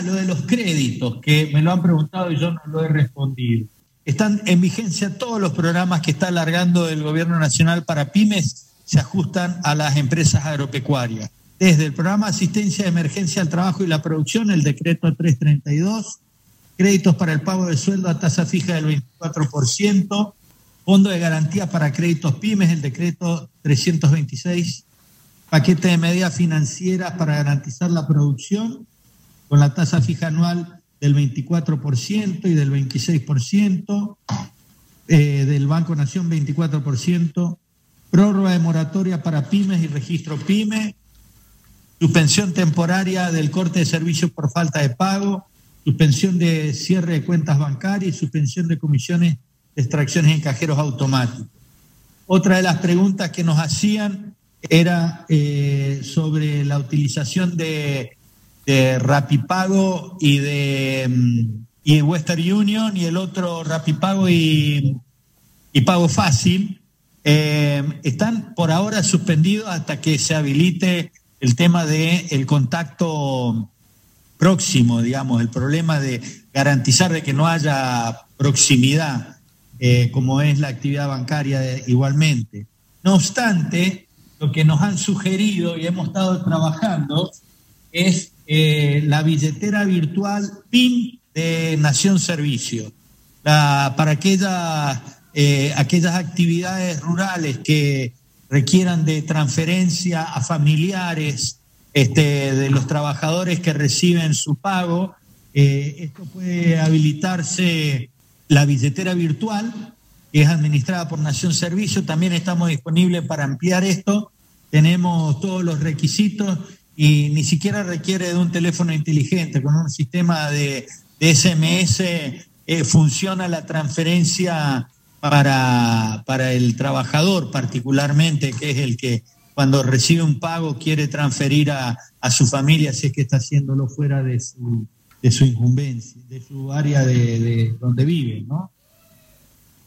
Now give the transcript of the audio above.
lo de los créditos, que me lo han preguntado y yo no lo he respondido. Están en vigencia todos los programas que está alargando el Gobierno Nacional para pymes, se ajustan a las empresas agropecuarias. Desde el programa de asistencia de emergencia al trabajo y la producción, el decreto 332, créditos para el pago de sueldo a tasa fija del 24%, fondo de garantía para créditos pymes, el decreto 326, paquete de medidas financieras para garantizar la producción, con la tasa fija anual del 24% y del 26%, del Banco Nación 24%, prórroga de moratoria para pymes y registro pyme, suspensión temporaria del corte de servicios por falta de pago, suspensión de cierre de cuentas bancarias y suspensión de comisiones de extracciones en cajeros automáticos. Otra de las preguntas que nos hacían era sobre la utilización de Rapipago y Western Union, y el otro Rapipago y Pago Fácil. Están por ahora suspendidos hasta que se habilite el tema del contacto próximo, digamos, el problema de garantizar de que no haya proximidad, como es la actividad bancaria igualmente. No obstante, lo que nos han sugerido y hemos estado trabajando es la billetera virtual PIN de Nación Servicio, para aquellas actividades rurales que requieran de transferencia a familiares de los trabajadores que reciben su pago. Esto puede habilitarse la billetera virtual, que es administrada por Nación Servicio. También estamos disponibles para ampliar esto. Tenemos todos los requisitos y ni siquiera requiere de un teléfono inteligente. Con un sistema de SMS funciona la transferencia para el trabajador particularmente, que es el que cuando recibe un pago quiere transferir a su familia, si es que está haciéndolo fuera de su incumbencia, de su área de donde vive, ¿no?